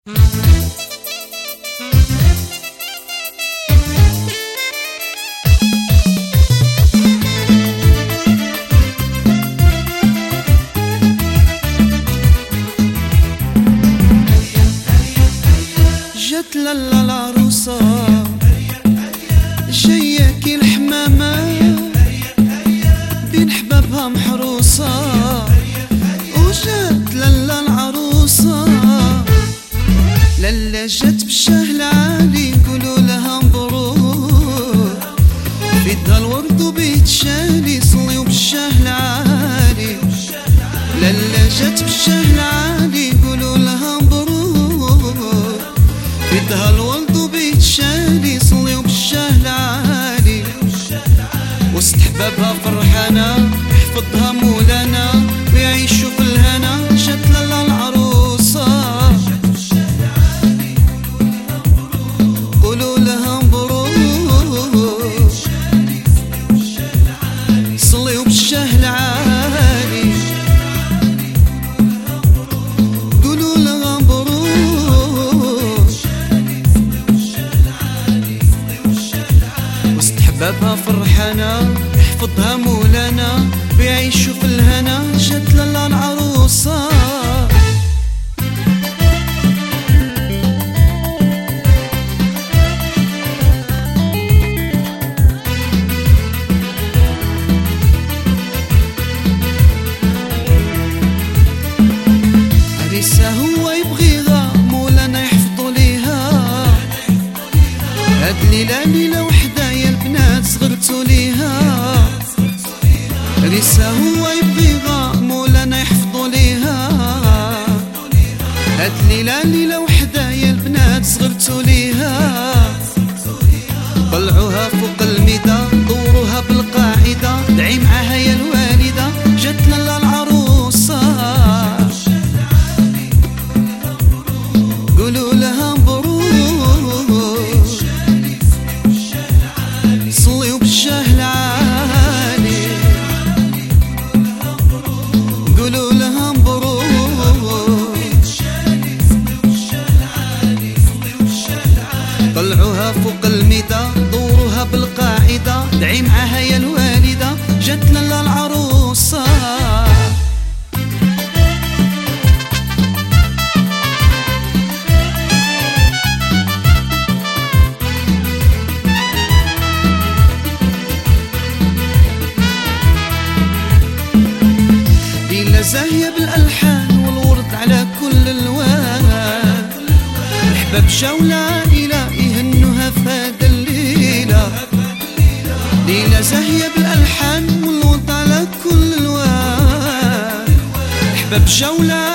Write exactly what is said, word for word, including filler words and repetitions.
جات لالا العروسة جاية كي الحمامة بين حبابها محروسة. وجات لالا العروسة لالا جات بالشاه العالي نقولوا لها مبروك. بيدها الورد وبيت شالي صليو بالشاه العالي. لالا جات بالشاه العالي نقولوا لها مبروك. بيدها الولد وبيت شالي صليو بالشاه العالي. وسط حبابها فرحانة يحفظها مولانا ويعيشوا في الهنا. جات لالا العروسة قولوا لها مبروك. صليو بالشاه العالي قولوا لها مبروك. وسط حبابها فرحانة يحفظها مولانا ويعيشوا في الهنا. جات لالا العروسة عريسة هو يبغيها مولانا يحفظوا ليها. هاد ليلة ليلة وحدة يا البنات صغرتوا ليها. عريسة هو يبغيها مولانا يحفظوا ليها. هاد ليلة ليلة وحدة يا البنات صغرتوا ليها. طلعوها فوق الميدة دوروها بالقاعدة دعي معاها يا الوالدة. جات لالا العروسة قولوا لها مبروك. صليوا بالشاه العالي قولوا لها مبروك. طلعوها فوق الميدة دوروها بالقاعدة دعي معاها يا الوالدة. جات لالا العروسة ليلة زاهية بالألحان والورد على كل الوان. الحباب جاو العائلة يهنوها في هاد الليلة. ليلة زاهية بالألحان والورد على كل الوان. الحباب جاو